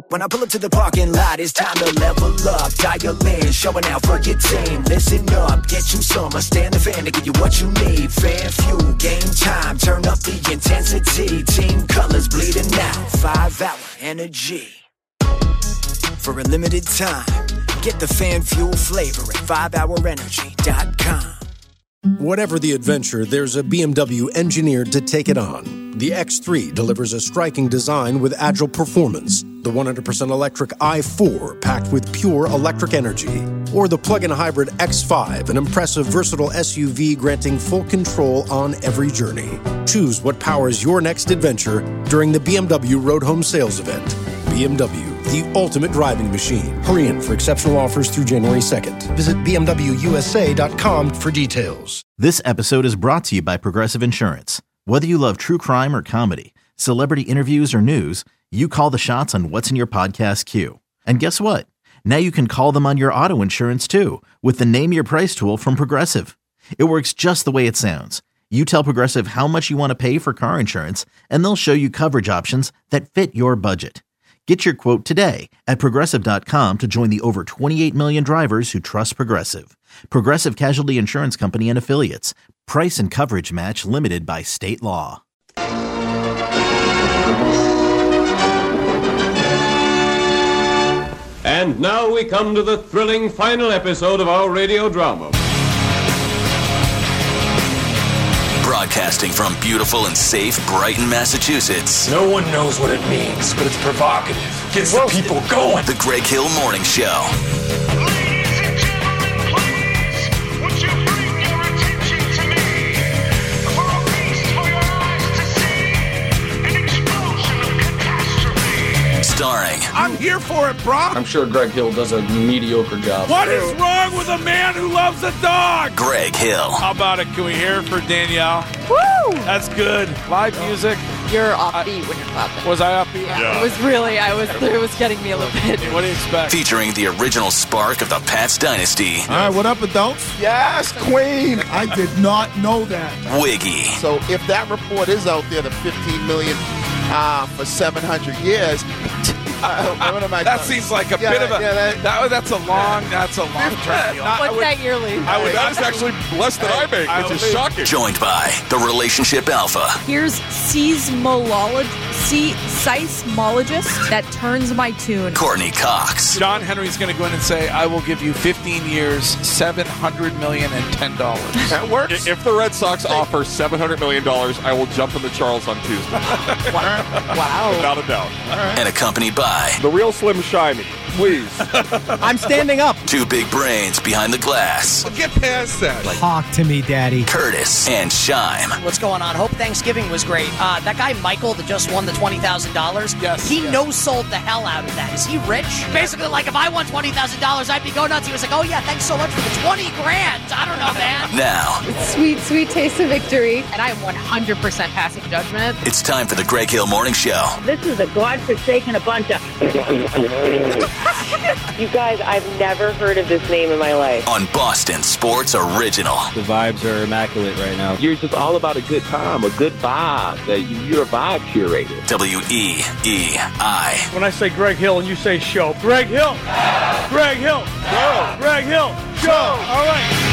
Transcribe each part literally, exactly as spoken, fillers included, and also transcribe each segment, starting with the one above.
When I pull up to the parking lot, it's time to level up. Dial in, showing out for your team. Listen up, get you some. I stand the fan to give you what you need. Fan fuel, game time, turn up the intensity. Team colors bleeding out, five hour energy. For a limited time, get the fan fuel flavor at five hour energy dot com. Whatever the adventure, there's a B M W engineered to take it on. The X three delivers a striking design with agile performance. The one hundred percent electric i four, packed with pure electric energy. Or the plug-in hybrid X five, an impressive, versatile S U V granting full control on every journey. Choose what powers your next adventure during the B M W Road Home Sales Event. B M W, the ultimate driving machine. Hurry in for exceptional offers through January second. Visit B M W U S A dot com for details. This episode is brought to you by Progressive Insurance. Whether you love true crime or comedy, celebrity interviews or news, you call the shots on what's in your podcast queue. And guess what? Now you can call them on your auto insurance too with the Name Your Price tool from Progressive. It works just the way it sounds. You tell Progressive how much you want to pay for car insurance, and they'll show you coverage options that fit your budget. Get your quote today at Progressive dot com to join the over twenty-eight million drivers who trust Progressive. Progressive Casualty Insurance Company and Affiliates. Price and coverage match limited by state law. And now we come to the thrilling final episode of our radio drama. Broadcasting from beautiful and safe Brighton, Massachusetts. No one knows what it means, but it's provocative. Gets the people going. The Greg Hill Morning Show. Ladies and gentlemen, please, would you bring your attention to me? For a feast for your eyes to see, an explosion of catastrophe. Starring. I'm here for it, bro. I'm sure Greg Hill does a mediocre job. What is wrong with a man who loves a dog? Greg Hill. How about it? Can we hear it for Danielle? Woo! That's good. Live music. You're offbeat when you're clapping. Was I upbeat? Yeah. yeah. It was really, I was, it was getting me a little bit. What do you expect? Featuring the original spark of the Pats dynasty. All right, what up, adults? Yes, Queen. I did not know that. Wiggy. So if that report is out there, the fifteen million uh, for seven hundred years. Uh, what am I that doing? seems like a yeah, bit of a. Yeah, that, that, that's a long. That's a long term. What's would, that yearly? I would, that is actually less than I, I make, I which is shocking. Joined by the Relationship Alpha. Here's seismologist, se- seismologist that turns my tune. Courtney Cox. John Henry's going to go in and say, "I will give you fifteen years, seven hundred million, and ten dollars." That works. If the Red Sox offer seven hundred million dollars, I will jump in the Charles on Tuesday. Wow. Without a doubt. Right. And accompanied by the real Slim Shiny. Please. I'm standing up. Two big brains behind the glass. Well, get past that. Talk to me, Daddy. Curtis and Shime. What's going on? Hope Thanksgiving was great. Uh, that guy Michael that just won the twenty thousand dollars, yes, he yes. no-sold the hell out of that. Is he rich? Basically, like, if I won twenty thousand dollars, I'd be going nuts. He was like, oh, yeah, thanks so much for the twenty grand. I don't know, man. Now. Sweet, sweet taste of victory. And I am one hundred percent passing judgment. It's time for the Greg Hill Morning Show. This is a godforsaken a bunch of... You guys, I've never heard of this name in my life. On Boston Sports Original. The vibes are immaculate right now. You're just all about a good time, a good vibe. You're a vibe curator. W E E I. When I say Greg Hill and you say show, Greg Hill! Greg Hill! Show! Greg Hill! Show! All right.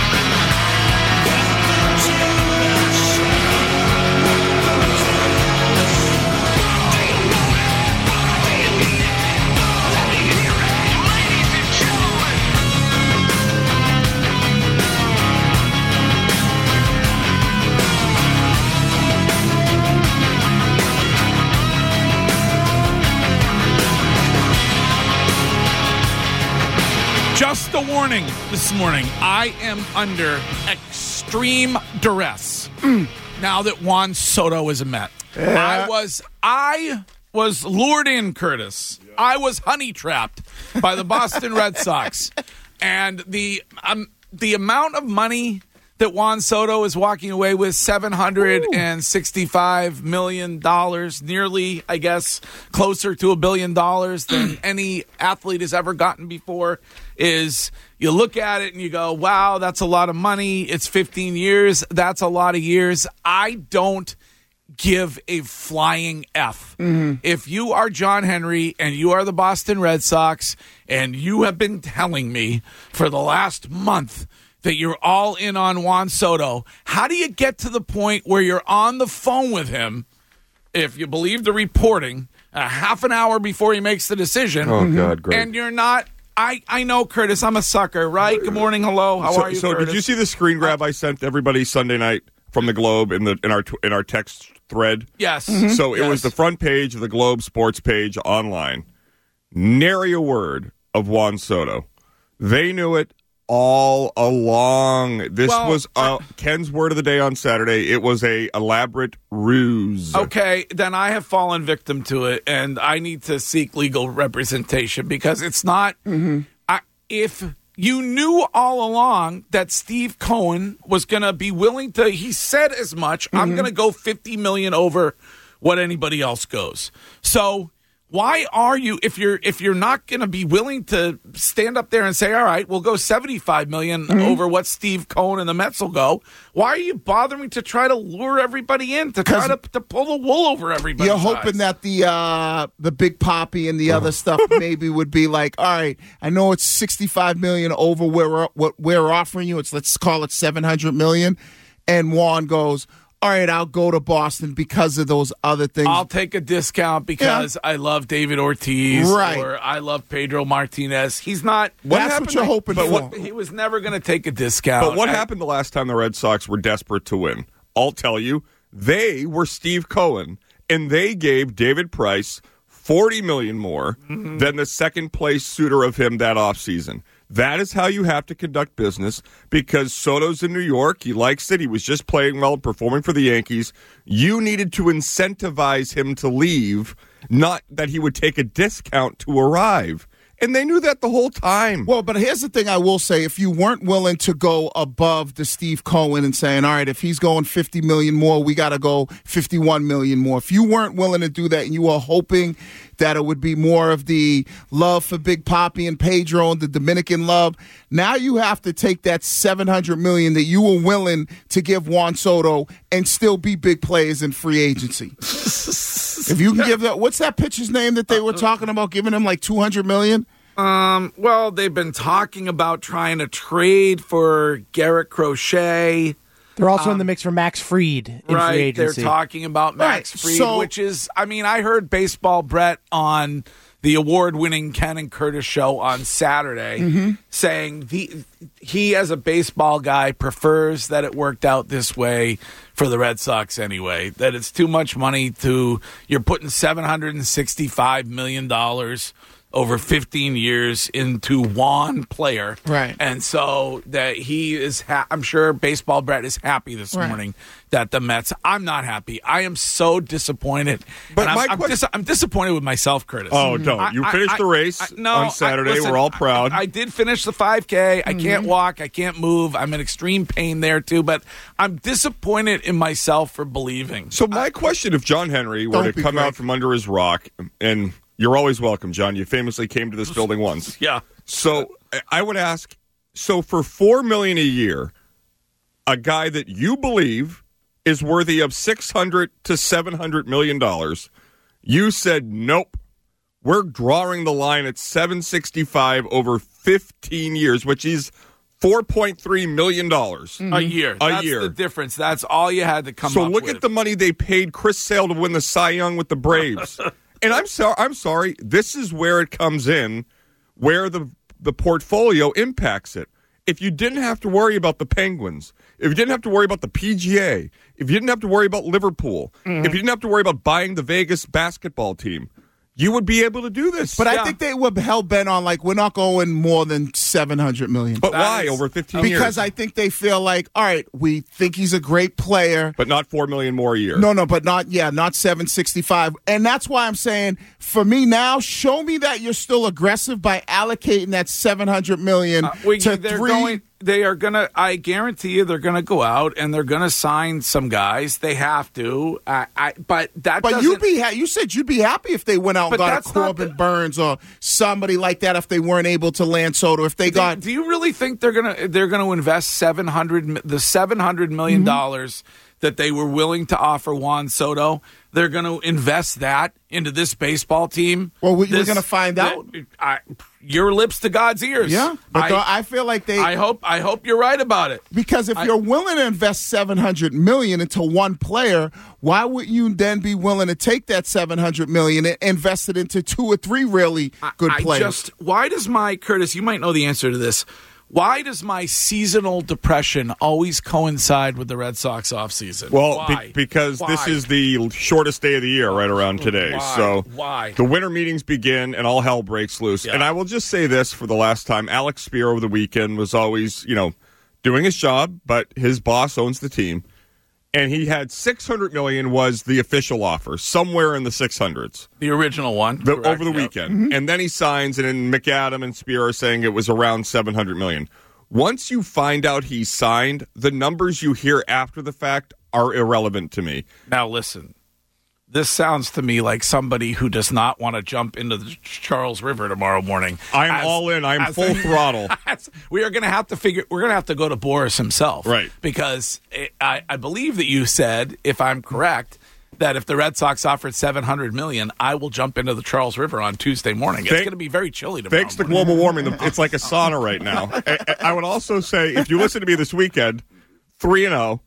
Just a warning this morning. I am under extreme duress mm. now that Juan Soto is a Met. Yeah. I was I was lured in, Curtis. Yeah. I was honey trapped by the Boston Red Sox. And the um, the amount of money that Juan Soto is walking away with, seven hundred sixty-five million dollars, nearly, I guess, closer to a billion dollars than any athlete has ever gotten before, is you look at it and you go, wow, that's a lot of money. It's fifteen years. That's a lot of years. I don't give a flying F. Mm-hmm. If you are John Henry and you are the Boston Red Sox and you have been telling me for the last month that you're all in on Juan Soto, how do you get to the point where you're on the phone with him, if you believe the reporting, a half an hour before he makes the decision? Oh, God, great. And you're not... I, I know, Curtis, I'm a sucker, right? Good morning, hello, how so, are you, So Curtis? did you see the screen grab I sent everybody Sunday night from the Globe in the in our in our text thread? Yes. Mm-hmm. So it yes. was the front page of the Globe sports page online. Nary a word of Juan Soto. They knew it all along. This well, was uh, Ken's word of the day on Saturday. It was a elaborate ruse. Okay, then I have fallen victim to it, and I need to seek legal representation because it's not. Mm-hmm. I, if you knew all along that Steve Cohen was going to be willing to, he said as much. Mm-hmm. I'm going to go fifty million over what anybody else goes. So. Why are you, if you're if you're not going to be willing to stand up there and say, all right, we'll go seventy-five million dollars mm-hmm. over what Steve Cohen and the Mets will go, why are you bothering to try to lure everybody in, to try to, to pull the wool over everybody? You're hoping eyes. that the uh, the Big Papi and the other stuff maybe would be like, all right, I know it's sixty-five million dollars over where we're, what we're offering you. It's let's call it seven hundred million dollars. And Juan goes, all right, I'll go to Boston because of those other things. I'll take a discount because yeah. I love David Ortiz, right. or I love Pedro Martinez. He's not. What That's what you're to, hoping but for. What, he was never going to take a discount. But what I, happened the last time the Red Sox were desperate to win? I'll tell you, they were Steve Cohen, and they gave David Price forty million dollars more mm-hmm. than the second place suitor of him that offseason. That is how you have to conduct business because Soto's in New York. He likes it. He was just playing well, performing for the Yankees. You needed to incentivize him to leave, not that he would take a discount to arrive. And they knew that the whole time. Well, but here's the thing I will say. If you weren't willing to go above the Steve Cohen and saying, all right, if he's going fifty million dollars more, we got to go fifty-one million dollars more. If you weren't willing to do that and you were hoping that it would be more of the love for Big Papi and Pedro and the Dominican love, now you have to take that seven hundred million dollars that you were willing to give Juan Soto and still be big players in free agency. If you can give that, what's that pitcher's name that they were talking about giving him like two hundred million dollars? Um, well, they've been talking about trying to trade for Garrett Crochet. They're also um, in the mix for Max Fried in right, free agency. They're talking about Max right, Fried, so, which is, I mean, I heard Baseball Brett on the award-winning Ken and Curtis show on Saturday mm-hmm. saying the, he, as a baseball guy, prefers that it worked out this way for the Red Sox anyway, that it's too much money to, you're putting seven hundred sixty-five million dollars over fifteen years into one player. Right. And so that he is, ha- I'm sure Baseball Brett is happy this right. morning that the Mets, I'm not happy. I am so disappointed. But and my I'm, I'm, question, dis- I'm disappointed with myself, Curtis. Oh, don't. You I, finished I, the race I, I, no, on Saturday. I, listen, We're all proud. I, I did finish the five K. I mm-hmm. can't walk. I can't move. I'm in extreme pain there, too. But I'm disappointed in myself for believing. So my I, question, if John Henry were to come great. out from under his rock and... You're always welcome, John. You famously came to this building once. Yeah. So I would ask, so for four million dollars a year, a guy that you believe is worthy of six hundred to seven hundred million dollars, you said, nope, we're drawing the line at seven sixty-five over fifteen years, which is four point three million dollars. Mm-hmm. A year. A That's year. the difference. That's all you had to come so up with. So with. look at the money they paid Chris Sale to win the Cy Young with the Braves. And I'm sorry. I'm sorry. This is where it comes in, where the the portfolio impacts it. If you didn't have to worry about the Penguins, if you didn't have to worry about the P G A, if you didn't have to worry about Liverpool, mm-hmm. if you didn't have to worry about buying the Vegas basketball team, you would be able to do this. But yeah. I think they were hell bent on, like, we're not going more than seven hundred million dollars. But that why is, over fifteen because years? Because I think they feel like, all right, we think he's a great player. But not four million dollars more a year. No, no, but not, yeah, not seven sixty-five. And that's why I'm saying, for me now, show me that you're still aggressive by allocating that seven hundred million dollars uh, we, to they're three. Going- They are going to, I guarantee you, they're going to go out and they're going to sign some guys. They have to. I, I, but that But doesn't, you'd be ha- you said you'd be happy if they went out and got a Corbin the, Burns or somebody like that if they weren't able to land Soto. If they do, got. Do you really think they're going to they're going to invest seven hundred the seven hundred million dollars mm-hmm. that they were willing to offer Juan Soto. They're going to invest that into this baseball team. Well, we, this, we're going to find out. I, your lips to God's ears. Yeah, but I, though, I feel like they. I hope. I hope you're right about it. Because if I, you're willing to invest seven hundred million dollars into one player, why would you then be willing to take that seven hundred million dollars and invest it into two or three really good I, I players? Just, why does my Curtis? You might know the answer to this. Why does my seasonal depression always coincide with the Red Sox offseason? Well, Why? Be- because Why? this is the shortest day of the year right around today. Why? So Why? the winter meetings begin and all hell breaks loose. Yeah. And I will just say this for the last time. Alex Spear over the weekend was always, you know, doing his job, but his boss owns the team. And he had six hundred million dollars was the official offer, somewhere in the six hundreds. The original one. The, correct, over the yep. weekend. Mm-hmm. And then he signs, and then McAdam and Spear are saying it was around seven hundred million dollars. Once you find out he signed, the numbers you hear after the fact are irrelevant to me. Now listen, this sounds to me like somebody who does not want to jump into the Charles River tomorrow morning. I'm As- all in. I'm as- full throttle. as- we are going to have to figure. We're going to have to go to Boris himself, right? Because it, I, I believe that you said, if I'm correct, that if the Red Sox offered seven hundred million dollars, I will jump into the Charles River on Tuesday morning. It's Thank- going to be very chilly tomorrow. Thanks to morning. global warming, it's like a sauna right now. I, I would also say, if you listen to me this weekend, three and zero.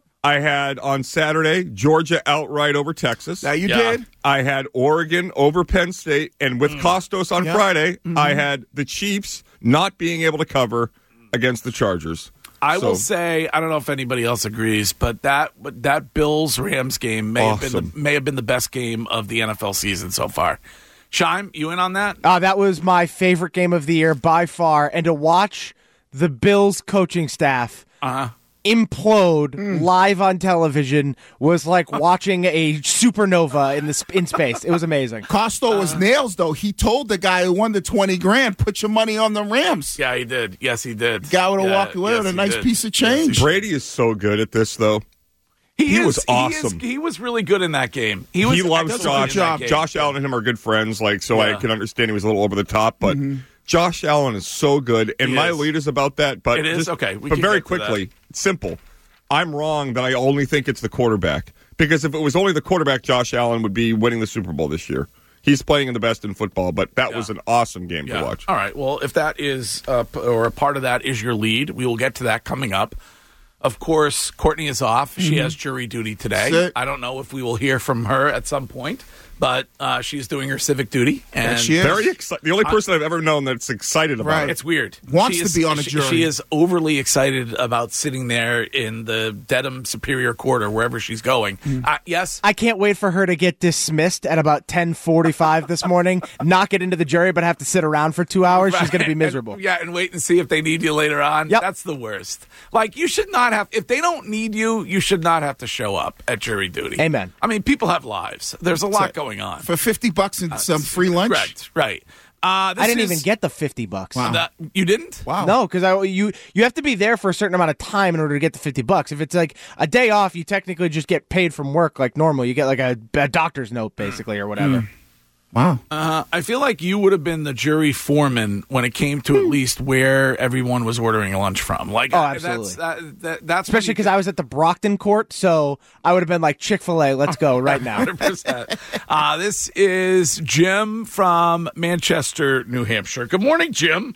I had on Saturday Georgia outright over Texas. Now you yeah. did. I had Oregon over Penn State, and with mm. Costos on yeah. Friday, mm-hmm. I had the Chiefs not being able to cover against the Chargers. I so, will say, I don't know if anybody else agrees, but that but that Bills Rams game may awesome. have been the, may have been the best game of the N F L season so far. Shime, you in on that? Uh, that was my favorite game of the year by far, and to watch the Bills coaching staff uh-huh. implode mm. live on television was like watching a supernova in the sp- in space. It was amazing. Costo uh, was nails, though. He told the guy who won the twenty grand, put your money on the Rams. Yeah, he did. Yes, he did. The guy would have yeah, walked away yes, with a nice did. piece of change. Yes, Brady is so good at this, though. He, he is, was awesome. He, is, he was really good in that game. He, was, he loves Josh. Josh. Josh Allen and him are good friends, like so yeah. I can understand he was a little over the top, but mm-hmm. Josh Allen is so good, and he my is. lead is about that. But it is just, okay. We but can very get to quickly, that. it's simple. I'm wrong that I only think it's the quarterback, because if it was only the quarterback, Josh Allen would be winning the Super Bowl this year. He's playing the best in football, but that yeah. was an awesome game yeah. to watch. All right. Well, if that is uh, or a part of that is your lead, we will get to that coming up. Of course, Courtney is off. Mm-hmm. She has jury duty today. Sick. I don't know if we will hear from her at some point, but uh, she's doing her civic duty. And yeah, she is. Very exci- The only person I've ever known that's excited about right. it. It's weird. Wants she to is, be on a she, jury. She is overly excited about sitting there in the Dedham Superior Court or wherever she's going. Mm. Uh, yes? I can't wait for her to get dismissed at about ten forty-five this morning, not get into the jury, but have to sit around for two hours. Right. She's going to be miserable. And, yeah, and wait and see if they need you later on. Yep. That's the worst. Like, you should not have, if they don't need you, you should not have to show up at jury duty. Amen. I mean, people have lives. There's a lot going on. For fifty bucks and uh, some free lunch? Right, right. Uh, this I didn't is, even get the fifty bucks. Wow. That, you didn't? Wow. No, because I you you have to be there for a certain amount of time in order to get the fifty bucks. If it's like a day off, you technically just get paid from work like normal. You get like a, a doctor's note basically or whatever. Mm. Wow. Uh, I feel like you would have been the jury foreman when it came to at least where everyone was ordering lunch from. Like, oh, absolutely. That's, that, that, that's especially because I was at the Brockton court, so I would have been like, Chick-fil-A, let's go right now. one hundred percent. Uh, this is Jim from Manchester, New Hampshire. Good morning, Jim.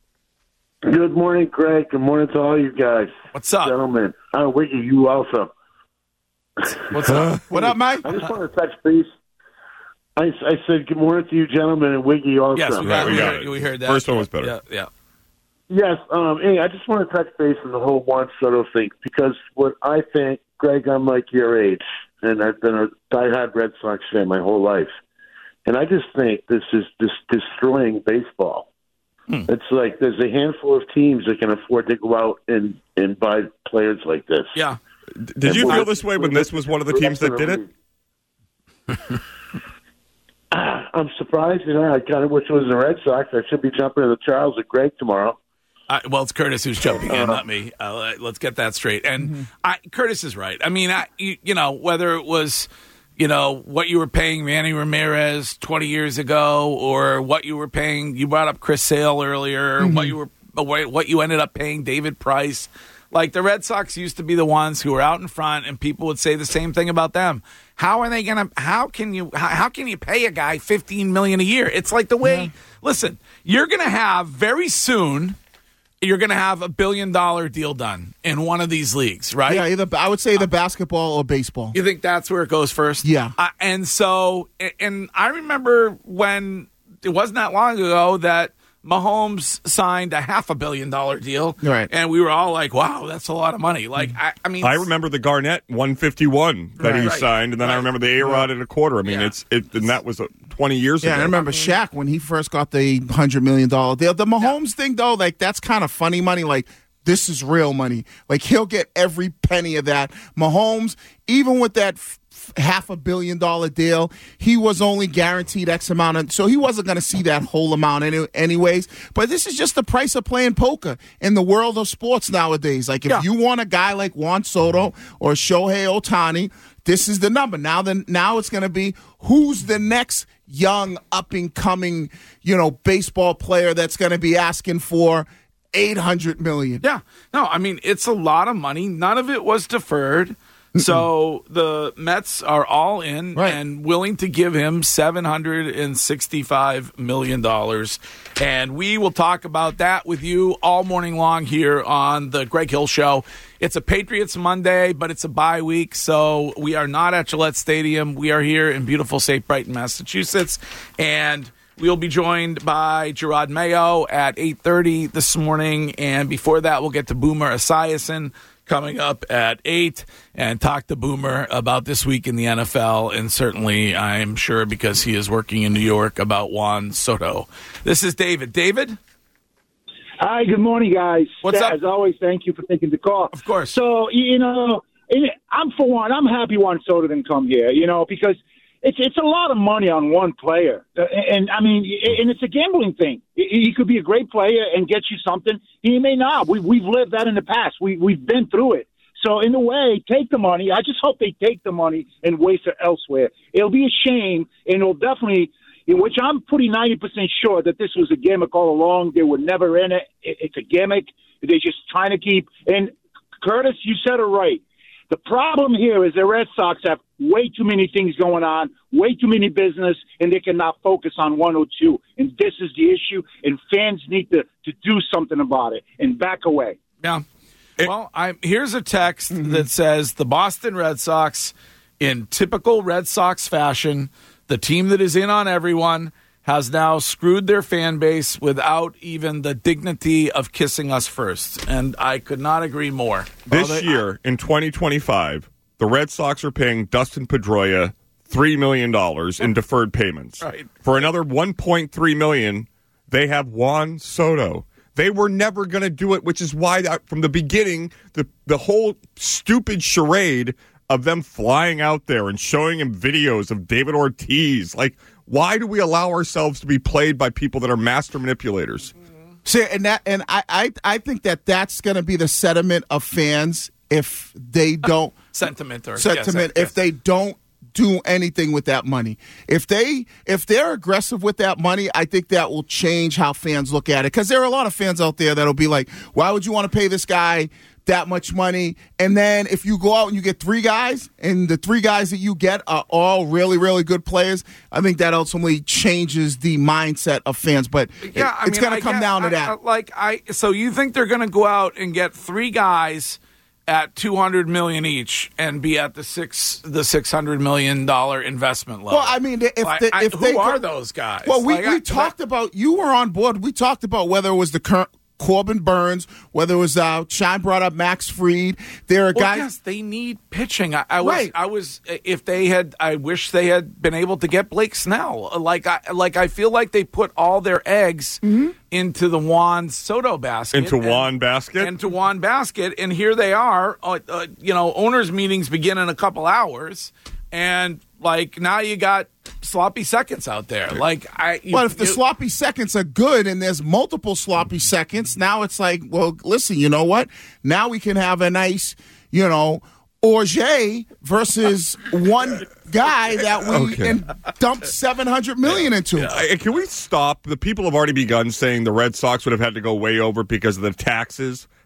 Good morning, Greg. Good morning to all you guys. What's up? Gentlemen. I'm with you, you also. What's up? What up, Mike? I just want to touch base. I, I said good morning to you, gentlemen, and Wiggy also. Yes, we, got, we, we, got heard, it. we heard that. First one was better. Yeah, yeah. Yes, um, hey, I just want to touch base on the whole Juan Soto thing, because what I think, Greg, I'm like your age, and I've been a diehard Red Sox fan my whole life, and I just think this is just destroying baseball. Hmm. It's like there's a handful of teams that can afford to go out and, and buy players like this. Yeah. Did and you feel this way when this was one of the teams that did it? I'm surprised. You know, I kind of wish it was the Red Sox. I should be jumping to the Charles and Greg tomorrow. Uh, well, it's Curtis who's jumping in, not me. Uh, let's get that straight. And mm-hmm. I, Curtis is right. I mean, I, you, you know, whether it was, you know, what you were paying Manny Ramirez twenty years ago, or what you were paying, you brought up Chris Sale earlier, mm-hmm. what you were, what you ended up paying David Price. Like the Red Sox used to be the ones who were out in front, and people would say the same thing about them. How are they gonna? How can you? How, how can you pay a guy fifteen million a year? It's like the way. Yeah. Listen, you're gonna have very soon. You're gonna have a billion dollar deal done in one of these leagues, right? Yeah, either I would say either basketball or baseball. You think that's where it goes first? Yeah. Uh, and so, and I remember when it wasn't that long ago that Mahomes signed a half a billion dollar deal, right? And we were all like, "Wow, that's a lot of money." Like, I, I mean, I remember the Garnett one fifty-one that right, he right, signed, and then right. I remember the A-Rod at a quarter. I mean, yeah. it's it, and that was uh, twenty years yeah, ago. I remember Shaq when he first got the hundred million dollar deal. The Mahomes yeah. thing, though, like that's kind of funny money. Like this is real money. Like he'll get every penny of that. Mahomes, even with that. F- half a billion dollar deal, he was only guaranteed X amount of, so he wasn't going to see that whole amount any, anyways. But this is just the price of playing poker in the world of sports nowadays. Like if yeah. you want a guy like Juan Soto or Shohei Ohtani, this is the number. Now then now it's going to be who's the next young up and coming, you know, baseball player that's going to be asking for eight hundred million dollars. Yeah. No, I mean, it's a lot of money. None of it was deferred. So the Mets are all in right. and willing to give him seven hundred sixty-five million dollars. And we will talk about that with you all morning long here on the Greg Hill Show. It's a Patriots Monday, but it's a bye week, so we are not at Gillette Stadium. We are here in beautiful Saint Brighton, Massachusetts. And we'll be joined by Gerard Mayo at eight thirty this morning. And before that, we'll get to Boomer Esiason coming up at eight and talk to Boomer about this week in the N F L, and certainly, I'm sure, because he is working in New York, about Juan Soto. This is David. David? Hi, good morning, guys. What's up? As always, thank you for taking the call. Of course. So, you know, I'm, for one, I'm happy Juan Soto didn't come here, you know, because it's it's a lot of money on one player. And, I mean, and it's a gambling thing. He could be a great player and get you something. He may not. We, we've lived that in the past. We, we've been through it. So, in a way, take the money. I just hope they take the money and waste it elsewhere. It'll be a shame, and it'll definitely, in which I'm pretty ninety percent sure that this was a gimmick all along. They were never in it. It's a gimmick. They're just trying to keep – and, Curtis, you said it right. The problem here is the Red Sox have way too many things going on, way too many business, and they cannot focus on one or two. And this is the issue, and fans need to, to do something about it and back away. Yeah. Well, I, here's a text mm-hmm. that says the Boston Red Sox, in typical Red Sox fashion, the team that is in on everyone, has now screwed their fan base without even the dignity of kissing us first. And I could not agree more. This well, they, year, in twenty twenty-five, the Red Sox are paying Dustin Pedroia three million dollars in deferred payments. Right. For another one point three million dollars, they have Juan Soto. They were never going to do it, which is why, from the beginning, the, the whole stupid charade of them flying out there and showing him videos of David Ortiz, like, why do we allow ourselves to be played by people that are master manipulators? See, and that, and I, I, I think that that's going to be the sentiment of fans if they don't sentiment or sentiment yes, if they don't do anything with that money. If they if they're aggressive with that money, I think that will change how fans look at it. Because there are a lot of fans out there that'll be like, "Why would you want to pay this guy that much money?" And then if you go out and you get three guys, and the three guys that you get are all really, really good players, I think that ultimately changes the mindset of fans. But yeah, it, I it's mean, going to come guess, down to I, that. I, like I, so you think they're going to go out and get three guys at two hundred million dollars each and be at the six the six hundred million dollars investment level? Well, I mean, if, like, they, I, if who they are go, those guys? Well, we, like, we I, talked about, you were on board, we talked about whether it was the current Corbin Burns, whether it was uh, Sean brought up Max Fried. There are well, guys. Yes, they need pitching. I, I was, right. I was. If they had, I wish they had been able to get Blake Snell. Like, I, like I feel like they put all their eggs mm-hmm. into the Juan Soto basket, into and, Juan basket, into Juan basket, and here they are. Uh, uh, you know, owners' meetings begin in a couple hours, and like now you got sloppy seconds out there. Like I, But if the you, sloppy seconds are good and there's multiple sloppy seconds, now it's like, well, listen, you know what? Now we can have a nice, you know, Orge versus one guy that we okay. and dumped seven hundred million yeah. into. Yeah. Can we stop? The people have already begun saying the Red Sox would have had to go way over because of the taxes.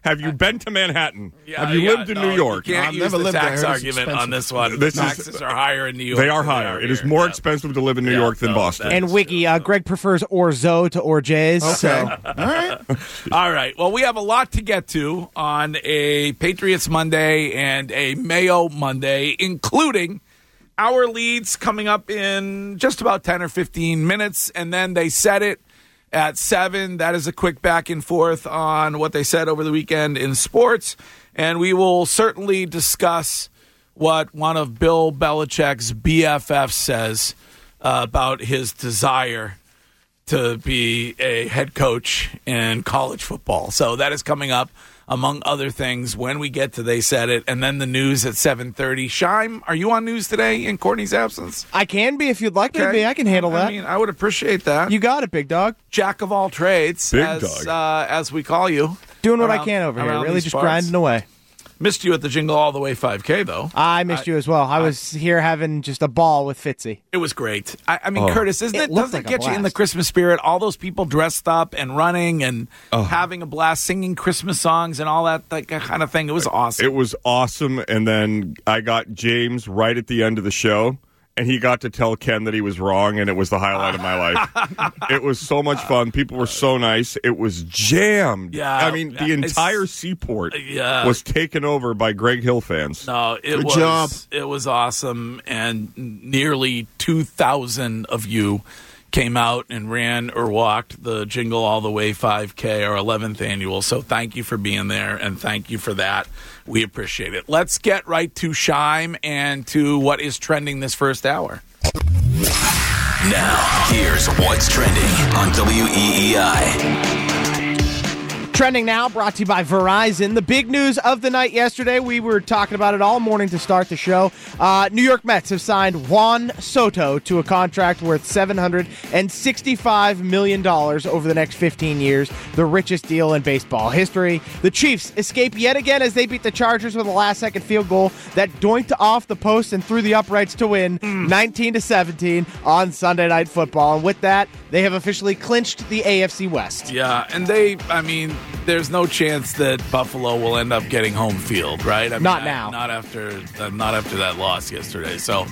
Have you been to Manhattan? Yeah, Have you yeah, lived in no, New York? You can't I've use never the lived there. tax It's argument expensive. on this one. This the is- taxes are higher in New York. They are than higher. are It is here. more Yeah. expensive to live in New Yeah, York than no, Boston. that And is Wiki, uh, Greg prefers orzo to orjays. Okay. So. All right. All right. Well, we have a lot to get to on a Patriots Monday and a Mayo Monday, including our leads coming up in just about ten or fifteen minutes. And then they said it at seven. That is a quick back and forth on what they said over the weekend in sports. And we will certainly discuss what one of Bill Belichick's B F Fs says uh, about his desire to be a head coach in college football. So that is coming up, among other things, when we get to They Said It, and then the news at seven thirty. Shime, are you on news today in Courtney's absence? I can be if you'd like me to Okay. be. I can handle that. I mean, I would appreciate that. You got it, big dog. Jack of all trades, Big as, dog. Uh, as we call you. Doing what I around- can over here. around Really these just parts. grinding away. Missed you at the Jingle All the Way five K, though. I missed I- you as well. I was here having just a ball with Fitzy. It was great. I, I mean, Oh. Curtis, isn't It it? looked Doesn't like it a get you in the blast. Christmas spirit? All those people dressed up and running and Oh. having a blast, singing Christmas songs and all that, that kind of thing. It was awesome. It was awesome. And then I got James right at the end of the show, and he got to tell Ken that he was wrong, and it was the highlight of my life. It was so much fun. People were so nice. It was jammed. Yeah, I mean, the it's- entire seaport Yeah. was taken over by Greg Hill fans. No, it Good was job. it was awesome, and nearly two thousand of you came out and ran or walked the Jingle All the Way five K, our eleventh annual. So thank you for being there, and thank you for that. We appreciate it. Let's get right to Shime and to what is trending this first hour. Now, here's what's trending on W E E I. Trending now, brought to you by Verizon. The big news of the night yesterday, we were talking about it all morning to start the show. Uh, New York Mets have signed Juan Soto to a contract worth seven hundred sixty-five million dollars over the next fifteen years, the richest deal in baseball history. The Chiefs escape yet again as they beat the Chargers with a last-second field goal that doinked off the post and through the uprights to win nineteen to seventeen on Sunday Night Football. And with that, they have officially clinched the A F C West. Yeah, and they, I mean, there's no chance that Buffalo will end up getting home field, right? I mean, Not I- now. not after, uh, not after that loss yesterday. So,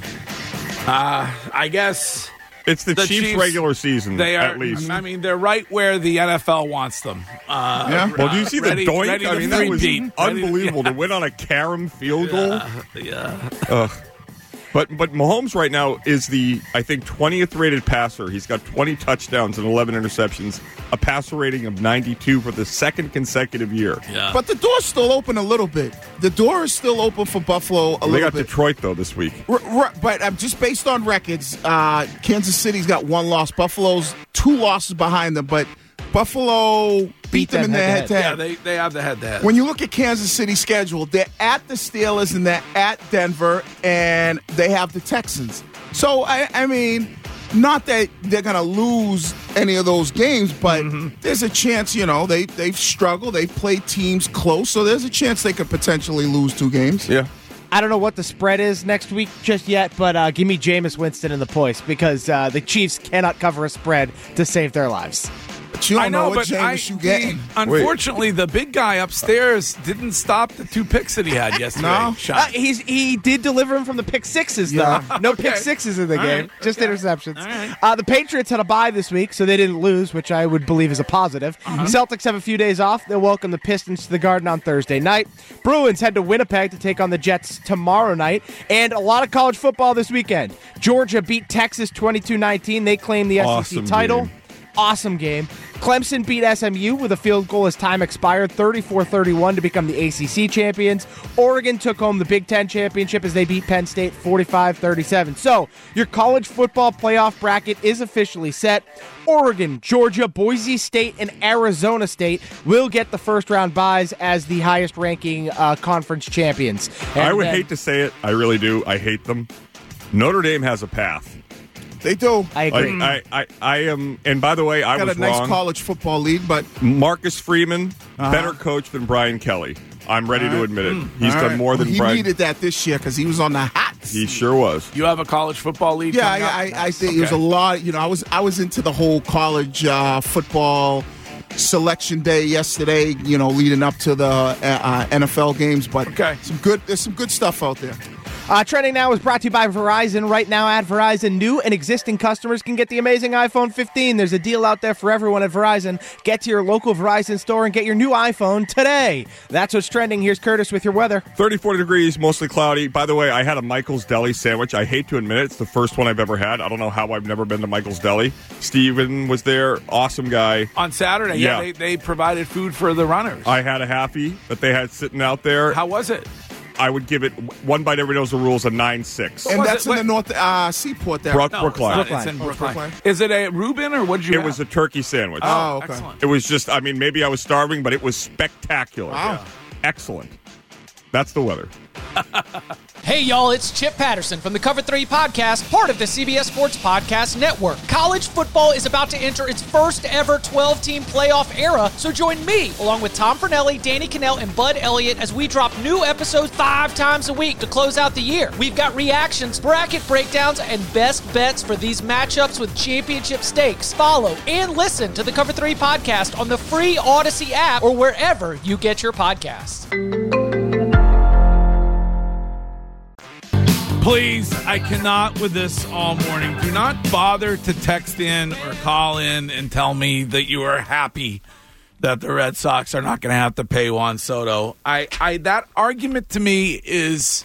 uh, I guess It's the, The Chiefs, Chiefs, regular season, they are. at least. I mean, they're right where the N F L wants them. Uh, Yeah. Well, do you see ready- the doink? ready I to mean, that was three-peat. Ready to- unbelievable to win on a carom field goal. Yeah. Ugh. But but Mahomes right now is the, I think, twentieth rated passer. He's got twenty touchdowns and eleven interceptions, a passer rating of ninety-two for the second consecutive year. Yeah. But the door's still open a little bit. The door is still open for Buffalo a They little got bit. Detroit, though, this week. R- r- but uh, just based on records, uh, Kansas City's got one loss. Buffalo's two losses behind them, but Buffalo beat, them, in their Yeah, head-to-head. they they have the head-to-head. When you look at Kansas City's schedule, they're at the Steelers and they're at Denver, and they have the Texans. So, I, I mean, not that they're going to lose any of those games, but there's a chance, you know, they, they've struggled. They've played teams close, so there's a chance they could potentially lose two games. Yeah. I don't know what the spread is next week just yet, but uh, give me Jameis Winston in the poise because uh, the Chiefs cannot cover a spread to save their lives. But you don't I know, know what but Jameis I, you getting. unfortunately, the big guy upstairs didn't stop the two picks that he had yesterday. No? Sean. Uh, he's he did deliver him from the pick sixes though. Yeah. No Okay. pick sixes in the All game, right. just Okay. interceptions. All right. Uh, the Patriots had a bye this week, so they didn't lose, which I would believe is a positive. Uh-huh. Celtics have a few days off. They'll welcome the Pistons to the Garden on Thursday night. Bruins head to Winnipeg to take on the Jets tomorrow night, and a lot of college football this weekend. Georgia beat Texas twenty-two nineteen. They claim the S E C Awesome title. game. Awesome game. Clemson beat S M U with a field goal as time expired, thirty-four thirty-one to become the A C C champions. Oregon took home the Big Ten championship as they beat Penn State forty-five thirty-seven. So, your college football playoff bracket is officially set. Oregon, Georgia, Boise State, and Arizona State will get the first round byes as the highest ranking uh, conference champions. I And would then- hate to say it. I really do. I hate them. Notre Dame has a path. They do. I agree. I, I, I, I am, and by the way, I Got was a nice wrong. college football league, but Marcus Freeman, Uh-huh. better coach than Brian Kelly. I'm ready All to right. admit it. Mm. He's All done right. more than Well, he Brian. needed that this year because he was on the hot. He sure was. You have a college football league? Yeah, coming up? I, I, I Nice. think it was a Okay. lot. You know, I was I was into the whole college uh, football selection day yesterday, you know, leading up to the uh, N F L games. But okay. some good, there's some good stuff out there. Uh, Trending Now is brought to you by Verizon. Right now at Verizon, new and existing customers can get the amazing iPhone fifteen. There's a deal out there for everyone at Verizon. Get to your local Verizon store and get your new iPhone today. That's what's trending. Here's Curtis with your weather. thirty, forty degrees, mostly cloudy. By the way, I had a Michael's Deli sandwich. I hate to admit it. It's the first one I've ever had. I don't know how I've never been to Michael's Deli. Steven was there. Awesome guy. On Saturday, yeah, Yeah. they, they provided food for the runners. I had a halfie that they had sitting out there. How was it? I would give it one bite. Everybody knows the rules. A nine six. And that's in the North uh, Seaport there. Brook, No, Brookline. It's, not. It's in Brookline. Is it a Reuben or what did you It have? was a turkey sandwich. Oh, okay. Excellent. It was just, I mean, maybe I was starving, but it was spectacular. Wow. Excellent. That's the weather. Hey, y'all, it's Chip Patterson from the Cover three Podcast, part of the C B S Sports Podcast Network. College football is about to enter its first ever twelve-team playoff era, so join me, along with Tom Fernelli, Danny Cannell, and Bud Elliott, as we drop new episodes five times a week to close out the year. We've got reactions, bracket breakdowns, and best bets for these matchups with championship stakes. Follow and listen to the Cover three Podcast on the free Odyssey app or wherever you get your podcasts. Please, I cannot with this all morning. Do not bother to text in or call in and tell me that you are happy that the Red Sox are not going to have to pay Juan Soto. I, I, that argument to me is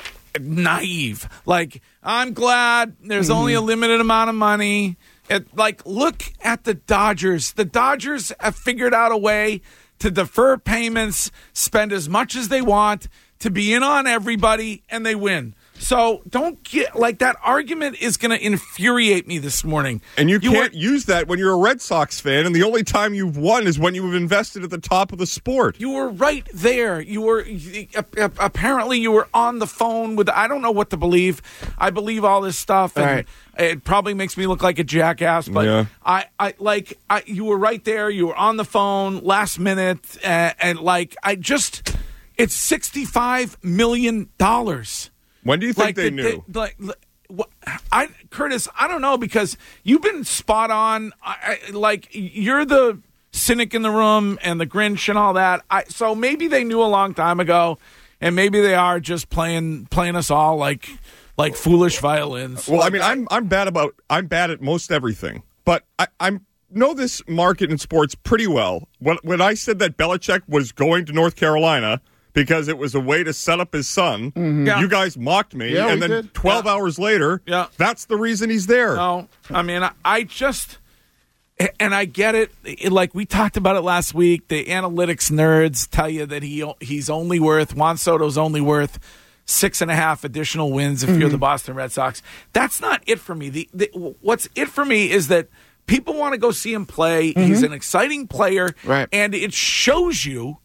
naive. Like, I'm glad there's only a limited amount of money. It, like, look at the Dodgers. The Dodgers have figured out a way to defer payments, spend as much as they want, to be in on everybody, and they win. So don't get, like, that argument is going to infuriate me this morning. And you, You can't were- use that when you're a Red Sox fan, and the only time you've won is when you've invested at the top of the sport. You were right there. You were apparently you were on the phone with. I don't know what to believe. I believe all this stuff, and Right. it probably makes me look like a jackass. But Yeah. I, I like I, you were right there. You were on the phone last minute, and, and like I just, it's sixty-five million dollars. When do you think Like they the- knew? the- like, like, what- I Curtis, I don't know, because you've been spot on. I, I, like you're the cynic in the room and the Grinch and all that. I, so maybe they knew a long time ago, and maybe they are just playing playing us all like like foolish violins. Well, I mean, I'm I'm bad about I'm bad at most everything, but I I'm know this market in sports pretty well. When when I said that Belichick was going to North Carolina because it was a way to set up his son, Yeah. you guys mocked me, Yeah, and we then did. twelve Yeah. hours later, Yeah. that's the reason he's there. No, I mean, I, I just, and I get it. It- Like we talked about it last week, the analytics nerds tell you that he he's only worth, Juan Soto's only worth six and a half additional wins if you're the Boston Red Sox. That's not it for me. The, the what's it for me is that people want to go see him play. He's an exciting player, Right. and it shows you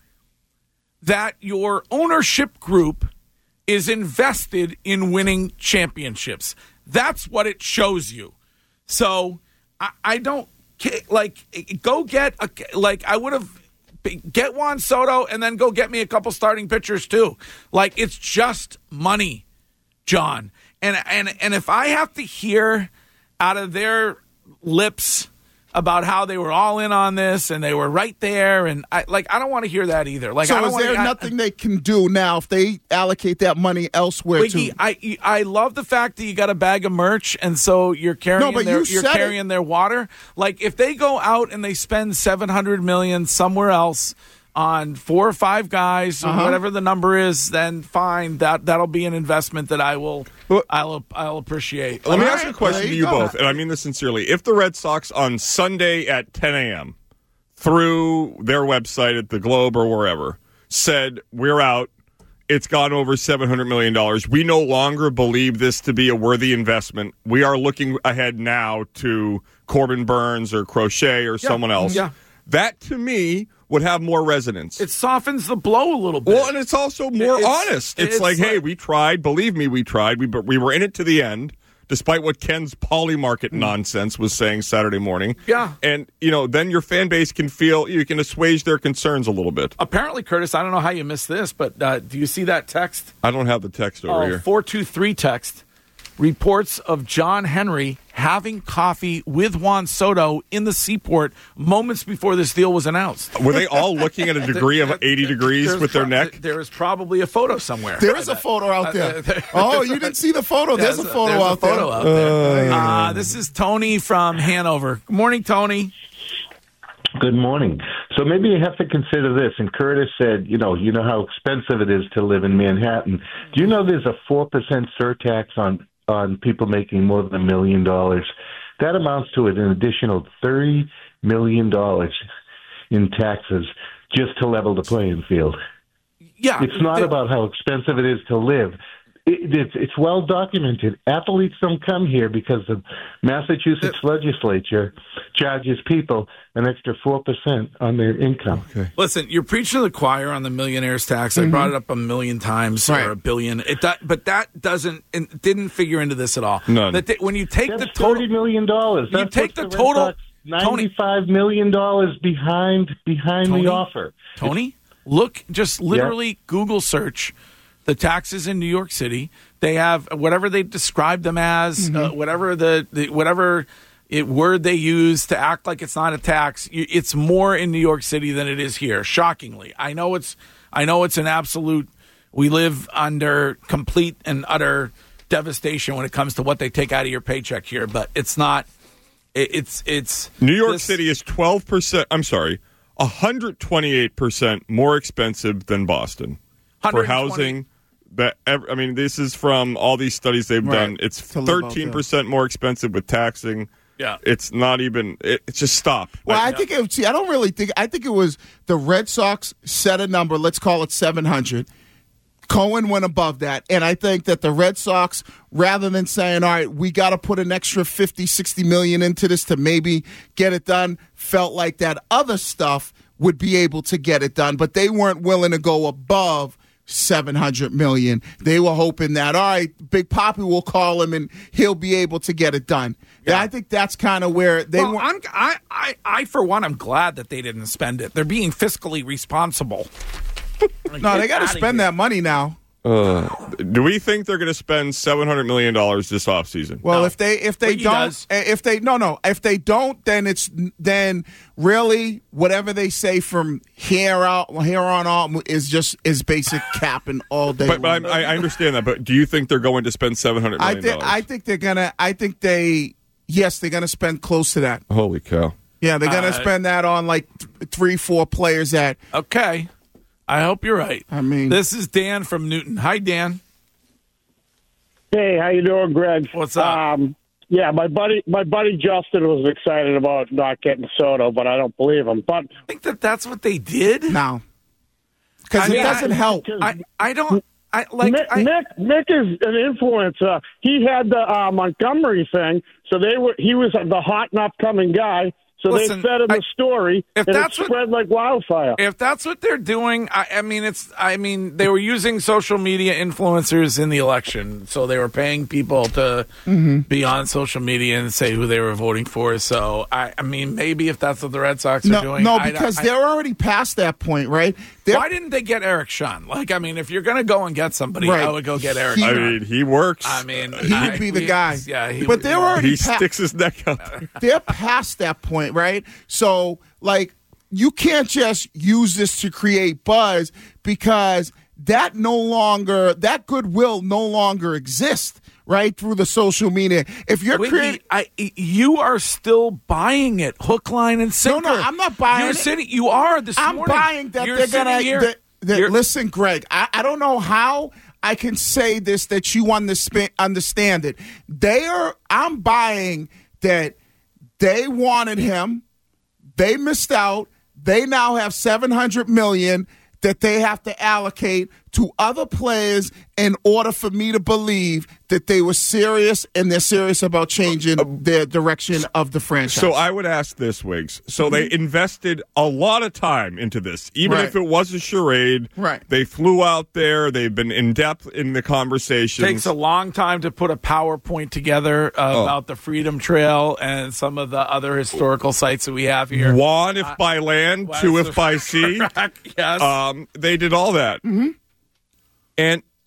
that your ownership group is invested in winning championships. That's what it shows you. So I, I don't ca- like go get a, like I would have get Juan Soto and then go get me a couple starting pitchers too. Like it's just money, John. And and and if I have to hear out of their lips about how they were all in on this and they were right there, and I like I don't want to hear that either. Like, I so don't is wanna, there I- nothing they can do now if they allocate that money elsewhere Wiggy, to? I I love the fact that you got a bag of merch, and so you're carrying No, but their you you're said carrying their water. Like if they go out and they spend seven hundred million somewhere else on four or five guys, or Uh-huh. whatever the number is, then fine. That that'll be an investment that I will I'll I'll appreciate. Let me All ask right. a question there to you you go. both, and I mean this sincerely. If the Red Sox on Sunday at ten a.m. through their website at the Globe or wherever said, we're out, it's gone over seven hundred million dollars, we no longer believe this to be a worthy investment, we are looking ahead now to Corbin Burns or Crochet or someone else, yeah. that to me would have more resonance. It softens the blow a little bit. Well, and it's also more It's- honest. It's, it's like, hey, like- we tried. Believe me, we tried. We but we were in it to the end, despite what Ken's polymarket nonsense was saying Saturday morning. Yeah. And, you know, then your fan base can feel, you can assuage their concerns a little bit. Apparently, Curtis, I don't know how you missed this, but uh, do you see that text? I don't have the text over Oh, here. four two three text. reports of John Henry having coffee with Juan Soto in the Seaport moments before this deal was announced. Were they all looking at a degree of eighty degrees There's with their pro- neck? There is probably a photo somewhere. There is a photo out there. Oh, you didn't see the photo? There's a photo There's out a photo there. out there. Uh, this is Tony from Hanover. Good morning, Tony. Good morning. So maybe you have to consider this. And Curtis said, you know, you know how expensive it is to live in Manhattan. Do you know there's a four percent surtax on, on people making more than a million dollars? That amounts to an additional thirty million dollars in taxes just to level the playing field. Yeah, It's not the- about how expensive it is to live. It, it's, it's well documented. Athletes don't come here because the Massachusetts legislature charges people an extra four percent on their income. Okay. Listen, you're preaching to the choir on the millionaire's tax. I Mhm. brought it up a million times or a billion. It do- but that doesn't it didn't figure into this at all. None. That they- when you take That's the total thirty million dollars. you That's take what the Red total Sox, ninety-five million dollars behind behind Tony? the offer. Tony, look, just literally Google search the taxes in New York City. They have whatever they describe them as, uh, whatever the, the whatever it, word they use to act like it's not a tax. You, it's more in New York City than it is here. Shockingly, I know it's I know it's an absolute. We live under complete and utter devastation when it comes to what they take out of your paycheck here, but it's not. It, it's it's New York this- City is twelve percent, I'm sorry, one hundred twenty-eight percent more expensive than Boston for one hundred twenty housing. That ev- I mean, this is from all these studies they've Right. done. It's To live out there. thirteen percent more expensive with taxing. Yeah. It's not even, it, it's just stop. Well, Like, I think it, see, I don't really think. I think it was the Red Sox set a number. Let's call it seven hundred. Cohen went above that, and I think that the Red Sox, rather than saying, "All right, we got to put an extra fifty, sixty million into this to maybe get it done," felt like that other stuff would be able to get it done, but they weren't willing to go above seven hundred million. They were hoping that, all right, Big Papi will call him and he'll be able to get it done. Yeah. I think that's kind of where they well, were. I'm, I, I, I, for one, I'm glad that they didn't spend it. They're being fiscally responsible. No, they got to spend that money now. Uh, do we think they're going to spend seven hundred million dollars this offseason? Well, if they if they Well, he don't does. if they no no if they don't then it's then really whatever they say from here out here on out is just is basic capping all day. But, but long. I, I understand that. But do you think they're going to spend seven hundred I million think dollars? I think they're gonna I think they yes they're gonna spend close to that. Holy cow! Yeah, they're gonna Uh, spend that on like th- three four players that. Okay. I hope you're right. I mean, this is Dan from Newton. Hi, Dan. Hey, how you doing, Greg? What's up? Um, yeah, my buddy, my buddy Justin was excited about not getting Soto, but I don't believe him. But I think that that's what they did. No, because I it mean, doesn't I- help. I, I don't. I like. Nick, I, Nick, Nick is an influencer. He had the uh, Montgomery thing, so they were. He was the hot and upcoming guy. So Listen, they fed him the I- story, if and that's it what- spread like wildfire. If that's what they're doing, I, I mean, it's. I mean, they were using social media influencers in the election, so they were paying people to Mm-hmm. be on social media and say who they were voting for. So, I, I mean, maybe if that's what the Red Sox are No, doing, no, I- because I- they're already past that point, right? They're, why didn't they get Eric Schun? Like, I mean, if you're going to go and get somebody, Right. I would go get Eric. He- I Schun. mean, he works. I mean, he I- would be the we- guy. Yeah, he but would- they're already he pa- sticks his neck out there. they're past that point, right? So, like, you can't just use this to create buzz because that no longer, that goodwill no longer exists, right? Through the social media. If you're Wait, creating. I, you are still buying it, hook, line, and sinker. No, no, I'm not buying You're it. sitting. You are this I'm morning. buying that You're they're sitting gonna. here- that- that- you're- listen, Greg, I, I don't know how I can say this that you understand understand it. They are. I'm buying that they wanted him. They missed out. They now have seven hundred million that they have to allocate to other players in order for me to believe that they were serious and they're serious about changing their direction of the franchise. So I would ask this, Wiggs. So they invested a lot of time into this, even Right. if it was a charade. Right. They flew out there. They've been in depth in the conversations. takes a long time to put a PowerPoint together uh, Oh. about the Freedom Trail and some of the other historical sites that we have here. One if by land, well, two that's if by sea. correct, yes. Um, they did all that. Mm-hmm. And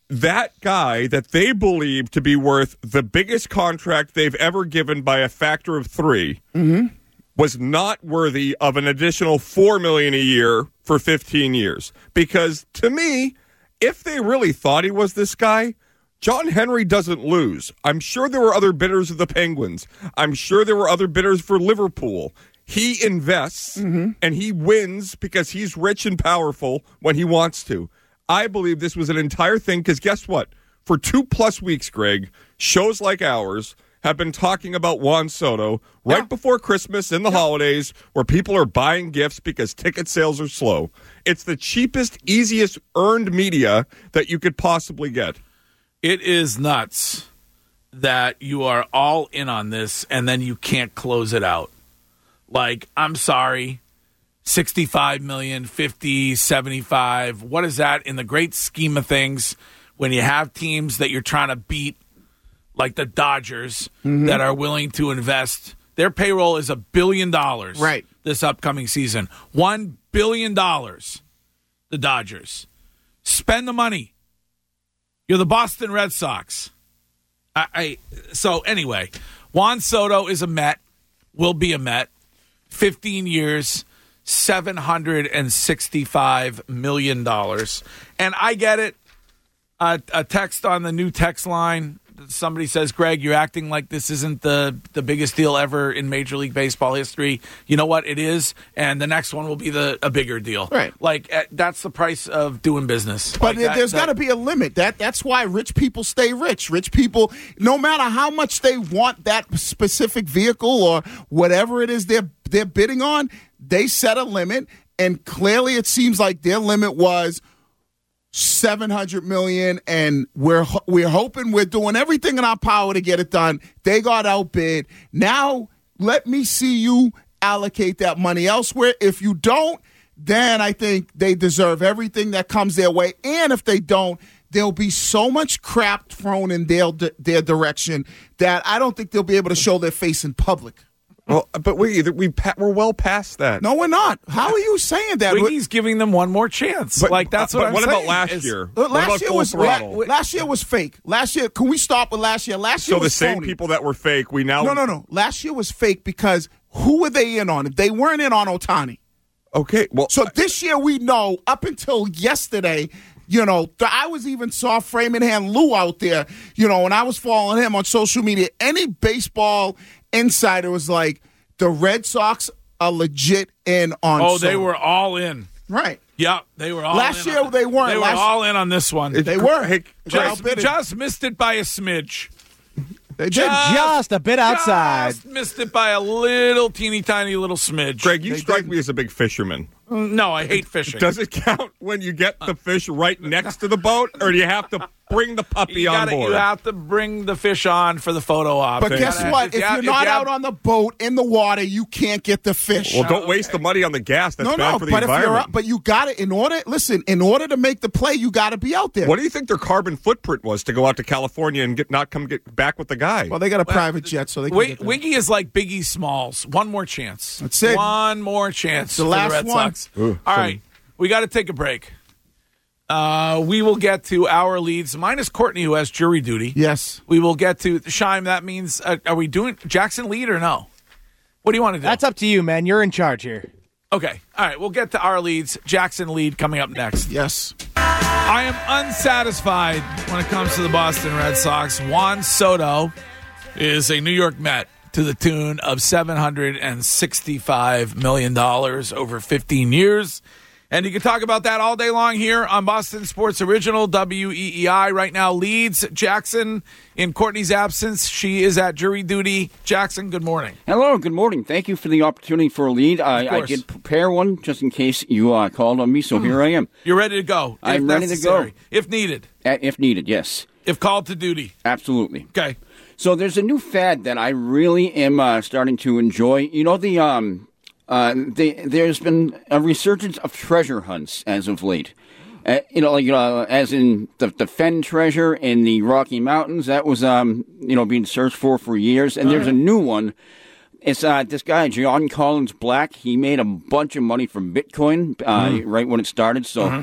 that guy that they believe to be worth the biggest contract they've ever given by a factor of three Mm-hmm. was not worthy of an additional four million dollars a year for fifteen years. Because to me, if they really thought he was this guy, John Henry doesn't lose. I'm sure there were other bidders of the Penguins. I'm sure there were other bidders for Liverpool. He invests Mm-hmm. and he wins because he's rich and powerful when he wants to. I believe this was an entire thing because guess what? For two plus weeks, Greg, shows like ours have been talking about Juan Soto right Yeah. before Christmas and the holidays where people are buying gifts because ticket sales are slow. It's the cheapest, easiest earned media that you could possibly get. It is nuts that you are all in on this and then you can't close it out. Like, I'm sorry. sixty-five million, fifty, seventy-five. What is that in the great scheme of things when you have teams that you're trying to beat, like the Dodgers, Mhm. that are willing to invest? Their payroll is a billion dollars Right. this upcoming season. One billion dollars, the Dodgers. Spend the money. You're the Boston Red Sox. I, I So anyway, Juan Soto is a Met, will be a Met, fifteen years, seven hundred sixty-five million dollars. And I get it. Uh, a text on the new text line. Somebody says, Greg, you're acting like this isn't the, the biggest deal ever in Major League Baseball history. You know what? It is. And the next one will be the a bigger deal. Right. Like, uh, that's the price of doing business. But Like that- there's that- got to be a limit. That That's why rich people stay rich. Rich people, no matter how much they want that specific vehicle or whatever it is they're, they're bidding on, they set a limit. And clearly it seems like their limit was seven hundred million dollars, and we're we're hoping we're doing everything in our power to get it done. They got outbid. Now let me see you allocate that money elsewhere. If you don't, then I think they deserve everything that comes their way. And if they don't, there'll be so much crap thrown in their their direction that I don't think they'll be able to show their face in public. Well, but we we we're well past that. No, we're not. How are you saying that? Wiggy's giving them one more chance. But- like, that's what but I'm what saying. about last is- year? Uh, What Last about year full was la- throttle? last year was fake. Last year, can we start with last year? Last year So the was same phony. people that were fake, we now No, no, no. Last year was fake because who were they in on? They weren't in on Ohtani. Okay, well, So this year we know up until yesterday, you know, th- I was even saw Framingham Lou out there, you know, and I was following him on social media. Any baseball insider was like, the Red Sox are legit in on Oh, they Soto. were all in. Right. Yeah, they were all Last in year on, they weren't. They were Last- all in on this one. They were. Hey, just, outbidding. just missed it by a smidge. They did. Just a bit outside. Just missed it by a little teeny tiny little smidge. Greg, you strike me as a big fisherman. No, I hate fishing. Does it count when you get the fish right next to the boat, or do you have to bring the puppy you on gotta, board? You have to bring the fish on for the photo op. But You guess gotta- what? If you you're have- not you have- out on the boat in the water, you can't get the fish. Well, don't waste the money on the gas. That's no, bad no. for the But if you're environment. out, but you got it in order. Listen, in order to make the play, you got to be out there. What do you think their carbon footprint was to go out to California and get not come get back with the guy? Well, they got a private jet, so they can. Wi- get there. Wiggy is like Biggie Smalls. One more chance. That's it. One more chance the for last the Red one. Sox. Ooh, All some- right, we got to take a break. Uh, we will get to our leads, minus Courtney, who has jury duty. Yes. We will get to Shime. That means, uh, are we doing Jackson lead or no? What do you want to do? That's up to you, man. You're in charge here. Okay. All right. We'll get to our leads. Jackson lead coming up next. Yes. I am unsatisfied when it comes to the Boston Red Sox. Juan Soto is a New York Met to the tune of seven hundred sixty-five million dollars over fifteen years. And you can talk about that all day long here on Boston Sports Original, W E E I. Right now leads Jackson in Courtney's absence. She is at jury duty. Jackson, good morning. Hello, good morning. Thank you for the opportunity for a lead. I, I course. did prepare one just in case you uh, called on me, so here I am. You're ready to go. if I'm ready to go. necessary, If needed. Uh, if needed, yes. If called to duty. Absolutely. Okay. So there's a new fad that I really am uh, starting to enjoy. You know, the um, uh, the, there's been a resurgence of treasure hunts as of late. Uh, you know, like uh, as in the the Fenn treasure in the Rocky Mountains, that was um, you know being searched for for years, and there's a new one. It's uh, this guy John Collins Black. He made a bunch of money from Bitcoin uh, Mm. right when it started. So. Mhm.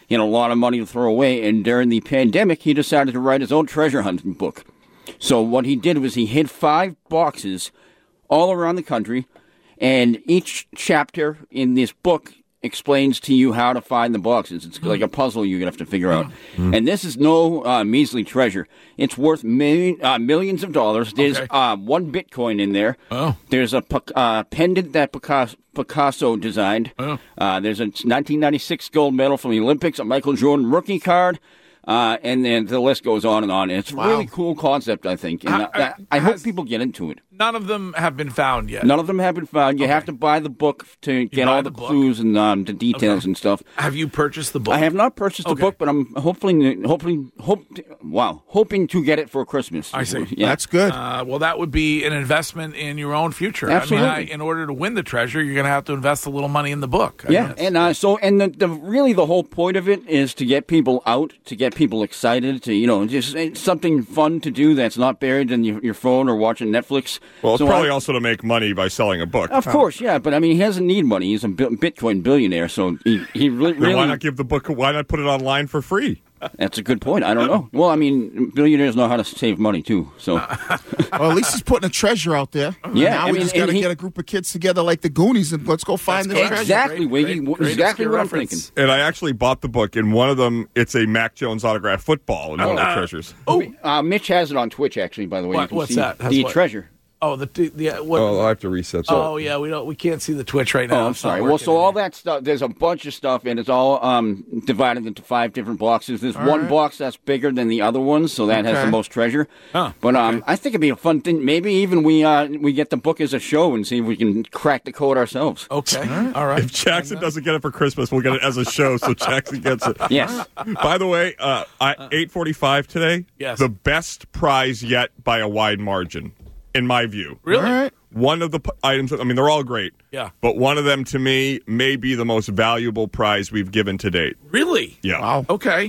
He had a lot of money to throw away, and during the pandemic, he decided to write his own treasure hunting book. So what he did was he hid five boxes all around the country, and each chapter in this book explains to you how to find the boxes. It's like a puzzle you're going to have to figure out. Mm. And this is no uh, measly treasure. It's worth million, uh, millions of dollars. There's okay. uh, one Bitcoin in there. Oh. There's a uh, pendant that Picasso, Picasso designed. Oh. Uh, there's a nineteen ninety-six gold medal from the Olympics, a Michael Jordan rookie card. Uh, and then the list goes on and on. It's a wow. really cool concept, I think. And uh, I, I hope people get into it. None of them have been found yet. None of them have been found. You okay. have to buy the book to get all the, the clues and um, the details okay. and stuff. Have you purchased the book? I have not purchased okay. the book, but I'm hopefully, hopefully, hope, wow, hoping to get it for Christmas. I see. Yeah. That's good. Uh, well, that would be an investment in your own future. Absolutely. I mean, I, in order to win the treasure, you're going to have to invest a little money in the book. I yeah, guess. and uh, so and the, the really the whole point of it is to get people out, to get people excited, to you know, just it's something fun to do that's not buried in your, your phone or watching Netflix. Well, it's so probably I, also to make money by selling a book. Of course, yeah, but I mean, he doesn't need money. He's a Bitcoin billionaire, so he he really. Then why not give the book? Why not put it online for free? That's a good point. I don't know. Well, I mean, billionaires know how to save money too. So, well, at least he's putting a treasure out there. Yeah, now I we mean, just got to he, get a group of kids together like the Goonies and let's go find this treasure. Exactly, Wiggy. Exactly what I'm thinking. And I actually bought the book. In one of them, it's a Mac Jones autographed football in one of the treasures. Oh, uh, Mitch has it on Twitch. Actually, by the way, what, you can what's see that? the what? treasure. Oh, the the uh, what? Oh, I have to reset. So. Oh yeah, we don't we can't see the Twitch right now. Oh, I'm sorry. Well, so all that stuff. There's a bunch of stuff, and it's all um, divided into five different boxes. There's all one right. box that's bigger than the other ones, so that okay. has the most treasure. Huh. But um, okay. I think it'd be a fun thing. Maybe even we uh, we get the book as a show and see if we can crack the code ourselves. Okay, all right. All right. If Jackson doesn't get it for Christmas, we'll get it as a show, so Jackson gets it. Yes. By the way, uh, I, eight forty-five today. Yes. The best prize yet by a wide margin, in my view. Really? All right. One of the p- items, I mean, they're all great. Yeah. But one of them, to me, may be the most valuable prize we've given to date. Really? Yeah. Wow. Okay.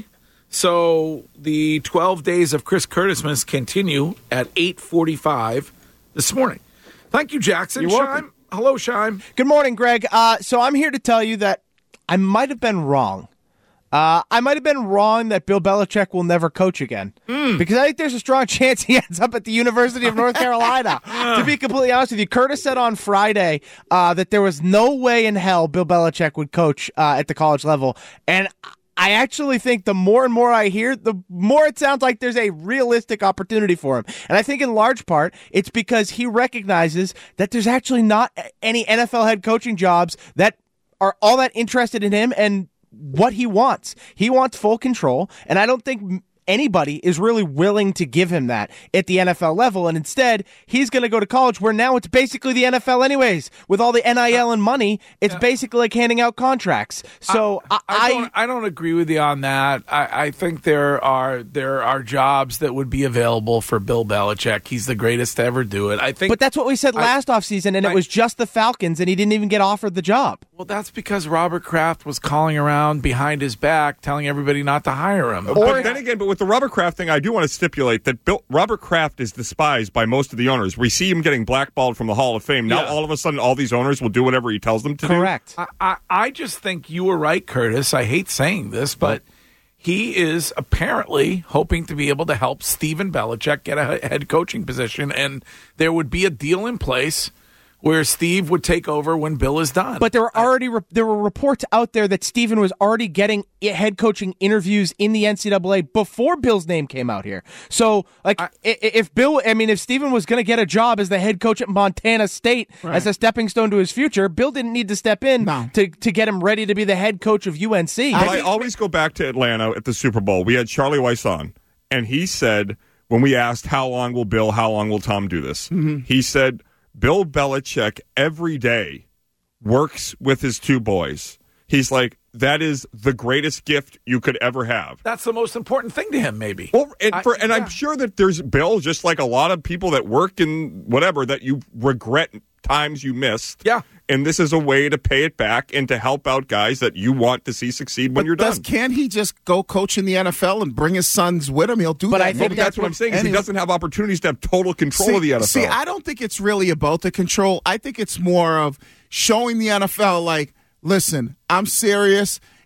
So the twelve days of Chris Curtis continue at eight forty-five this morning. Thank you, Jackson. You're welcome. Shime. Hello, Shime. Good morning, Greg. Uh, so I'm here to tell you that I might have been wrong. Uh, I might have been wrong that Bill Belichick will never coach again. Mm. Because I think there's a strong chance he ends up at the University of North Carolina. To be completely honest with you, Curtis said on Friday uh, that there was no way in hell Bill Belichick would coach uh, at the college level. And I actually think the more and more I hear, the more it sounds like there's a realistic opportunity for him. And I think in large part, it's because he recognizes that there's actually not any N F L head coaching jobs that are all that interested in him and what he wants. He wants full control, and I don't think anybody is really willing to give him that at the N F L level, and instead he's going to go to college where now it's basically the N F L anyways. With all the N I L and money, it's yeah. basically like handing out contracts. So I, I, I, don't, I don't agree with you on that. I, I think there are there are jobs that would be available for Bill Belichick. He's the greatest to ever do it. I think, but that's what we said last I, offseason, and I, it was just the Falcons, and he didn't even get offered the job. Well, that's because Robert Kraft was calling around behind his back, telling everybody not to hire him. Or, but then again, but with the Robert Kraft thing, I do want to stipulate that Bill, Robert Kraft is despised by most of the owners. We see him getting blackballed from the Hall of Fame. Now, yeah. all of a sudden, all these owners will do whatever he tells them to Correct. do. Correct. I, I, I just think you were right, Curtis. I hate saying this, but he is apparently hoping to be able to help Steven Belichick get a head coaching position, and there would be a deal in place where Steve would take over when Bill is done. But there were already re- there were reports out there that Steven was already getting head coaching interviews in the N C double A before Bill's name came out here. So, like, I, if Bill, I mean, if Steven was going to get a job as the head coach at Montana State right. as a stepping stone to his future, Bill didn't need to step in no. to, to get him ready to be the head coach of U N C. Well, I, I always go back to Atlanta at the Super Bowl. We had Charlie Weiss on, and he said, when we asked, how long will Bill, how long will Tom do this? Mm-hmm. He said, Bill Belichick every day works with his two boys. He's like, that is the greatest gift you could ever have. That's the most important thing to him, maybe. Well, and, for, I, and yeah. I'm sure that there's Bill, just like a lot of people that work in whatever, that you regret times you missed. Yeah. And this is a way to pay it back and to help out guys that you want to see succeed when but you're does, done. Can't he just go coach in the N F L and bring his sons with him? He'll do but that. I think but that's, that's what I'm saying. Is he doesn't have opportunities to have total control see, of the N F L. See, I don't think it's really about the control. I think it's more of showing the N F L, like, listen, I'm serious.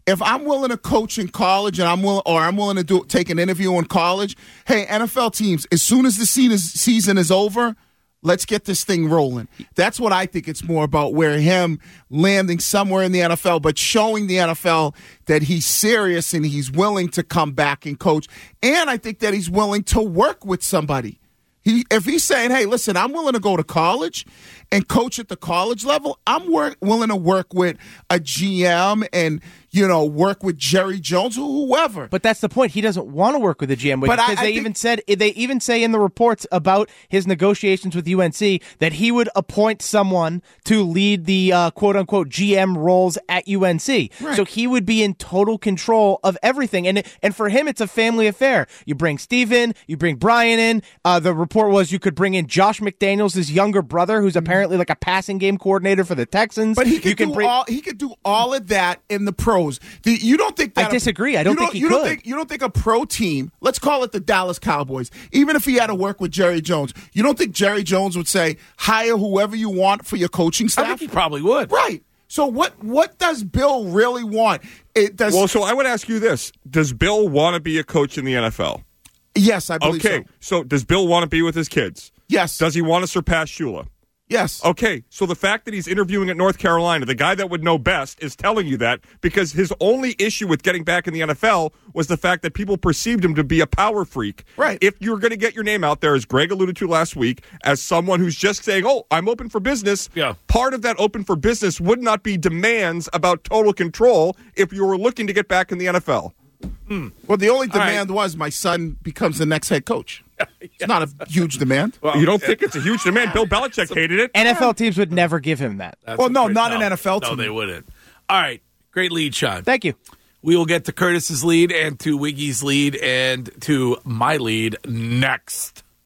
if I'm willing to coach in college and I'm willing, or I'm willing to do take an interview in college, hey, N F L teams, as soon as the season is over, let's get this thing rolling. That's what I think it's more about, where him landing somewhere in the N F L, but showing the N F L that he's serious and he's willing to come back and coach. And I think that he's willing to work with somebody. He, if he's saying, hey, listen, I'm willing to go to college and coach at the college level, I'm work, willing to work with a G M and, you know, work with Jerry Jones or whoever. But that's the point. He doesn't want to work with a G M because I, I they think, even said they even say in the reports about his negotiations with U N C that he would appoint someone to lead the uh, quote unquote G M roles at U N C. Right. So he would be in total control of everything. And and for him, it's a family affair. You bring Steve in, you bring Brian in. Uh, the report was you could bring in Josh McDaniels, his younger brother, who's apparently like a passing game coordinator for the Texans. But he could, you can do, bring- all, he could do all of that in the pros. The, you don't think that I disagree. I don't, don't think he you could. Don't think, you don't think a pro team, let's call it the Dallas Cowboys, even if he had to work with Jerry Jones, you don't think Jerry Jones would say, hire whoever you want for your coaching staff? I think he probably would. Right. So what what does Bill really want? It does. Well, so I would ask you this. Does Bill want to be a coach in the N F L? Yes, I believe okay, so. so does Bill want to be with his kids? Yes. Does he want to surpass Shula? Yes. Okay, so the fact that he's interviewing at North Carolina, the guy that would know best is telling you that because his only issue with getting back in the N F L was the fact that people perceived him to be a power freak. Right. If you're going to get your name out there, as Greg alluded to last week, as someone who's just saying, oh, I'm open for business, yeah. part of that open for business would not be demands about total control if you were looking to get back in the N F L. Mm. Well, the only All demand right. was my son becomes the next head coach. It's not a huge demand. Well, you don't think it's a huge demand? Bill Belichick hated it. N F L teams would never give him that. That's well, no, great, not no, an N F L team. No, they wouldn't. All right. Great lead, Sean. Thank you. We will get to Curtis's lead and to Wiggy's lead and to my lead next.